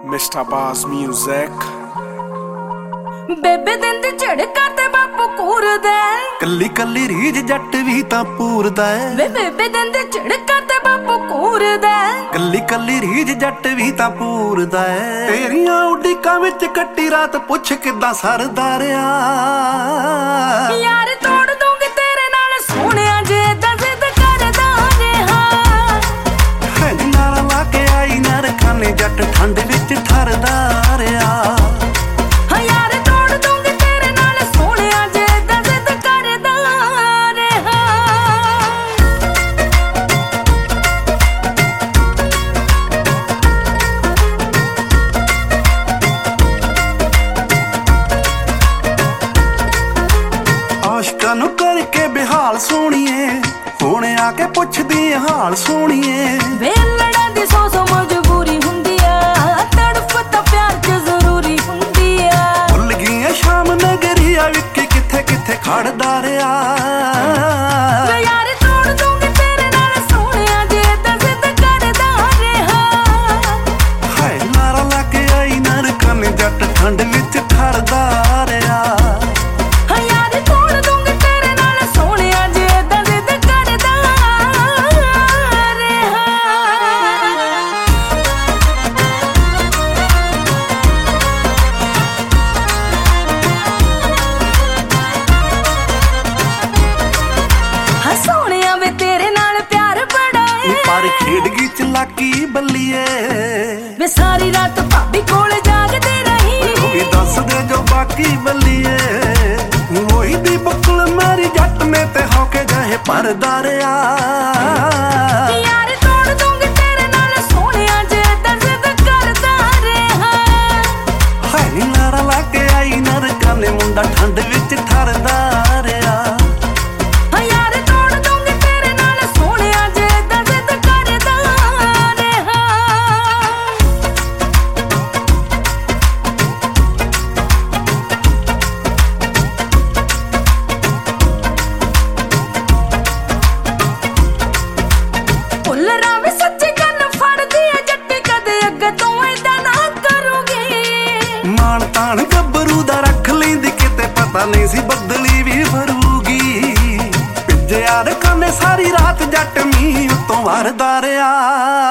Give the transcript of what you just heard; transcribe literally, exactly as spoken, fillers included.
Mister ਬਾਸ music ਬੇਬੇ ਦਿੰਦੀ ਝੜਕਾ ਤੇ ਬਾਪੂ ਕੂਰਦਾ ਕੱਲੀ ਕੱਲੀ ਰੀਝ ਜੱਟ ਵੀ ਤਾਂ ਪੂਰਦਾ ਏ ਵੇ ਬੇਬੇ ਦਿੰਦੀ ਝੜਕਾ ਤੇ ਬਾਪੂ ਕੂਰਦਾ ਕੱਲੀ ਕੱਲੀ ਰੀਝ ਜੱਟ ਵੀ ਤਾਂ ਪੂਰਦਾ ਏ ਤੇਰੀਆਂ ਉਡੀਕਾਂ ਵਿੱਚ ਕੱਟੀ ਰਾਤ ਪੁੱਛ ਕਿੱਦਾਂ ਸਰਦਾ ਰਿਆ ਯਾਰ ਤੋੜ ਦੂੰਗੀ ਤੇਰੇ ਨਾਲ ਸੋਹਣਿਆ ਜੇ ਏਦਾਂ ਜ਼ਿੱਦ ਕਰਦਾ ਰਿਹਾ ਹੈ ਨਾਲ ਲਾ ਕੇ ਆਈ ਨਰਖਾਨੇ ਜੱਟ ਠੰਡ ਵਿੱਚ ਠਰਦਾ ਰਿਆ ਆਸ਼ਕਾਂ ਨੂੰ ਕਰਕੇ ਬਿਹਾਲ ਸੋਣੀਏ ਹੁਣ ਆ ਕੇ ਪੁੱਛਦੀ ਹਾਲ ਸੋਣੀਏ ਵੇ ਲੜਾਂ ਦੀ ਸੌ ਸੌ ਮਜਬੂਰੀ ਹੁੰਦੀ ਆ ਤੜਫ ਤਾਂ ਪਿਆਰ ਚ ਜ਼ਰੂਰੀ ਹੁੰਦੀ ਆ ਭੁੱਲ ਗਈਆਂ ਸ਼ਾਮ ਨਗਰੀਆ ਵਿੱਕੀ ਕਿੱਥੇ ਕਿੱਥੇ ਖੜਦਾ ਰਿਆ ਵੇ ਯਾਰ ਤੋੜ ਦੂੰਗੀ ਤੇਰੇ ਨਾਲ ਸੋਹਣਿਆ ਜੇ ਏਦਾਂ ਜ਼ਿੱਦ ਕਰਦਾ ਰਿਹਾ ਹਾਏ ਨਾਰਾ ਲਾ ਕੇ ਆਈ ਨਰਖਾਨੇ ਜੱਟ ਠੰਡ ਵਿੱਚ ਠਰਦਾ ਰਿਆ ਪਰ ਖੇਡ ਗਈ ਚਲਾਕੀ ਬੱਲੀਏ ਵੇ ਸਾਰੀ ਰਾਤ ਭਾਬੀ ਕੋਲ ਜਾਗਦੀ ਰਹੀ ਉਹ ਵੀ ਦੱਸ ਦੇ ਜੋ ਬਾਕੀ ਬੱਲੀਏ ਉਹੀ ਦੀ ਬੁੱਕਲ ਮੇਰੀ ਜੱਟ ਨੇ ਤੇ ਹੋ ਕੇ ਜਾਏ ਪਰਦਾ ਰਿਆ ਯਾਰ ਤੋੜ ਦੂੰਗੀ ਤੇਰੇ ਨਾਲ ਸੋਹਣਿਆ ਜੇ ਏਦਾਂ ਜ਼ਿੱਦ ਕਰਦਾ ਰਿਹਾ ਹਾਏ ਨੀ ਨਾਰਾ ਲਾ ਕੇ ਆਈ ਨਰਕਾਨੇ ਮੁੰਡਾ ਠੰਡ ਵਿੱਚ ਠਰਦਾ ਰਿਆ ਮਾਣ ਤਾਣ ਗੱਭਰੂ ਦਾ ਰੱਖ ਲੈਂਦੀ ਕਿਤੇ ਪਤਾ ਨਹੀਂ ਸੀ ਬਦਲੀ ਵੀ ਫਰੂਗੀ ਭਿੱਜਿਆ ਰਖਾਨੇ ਸਾਰੀ ਰਾਤ ਜੱਟ ਮੀਂਹ ਉੱਤੋਂ ਵਰਦਾ ਰਿਆ।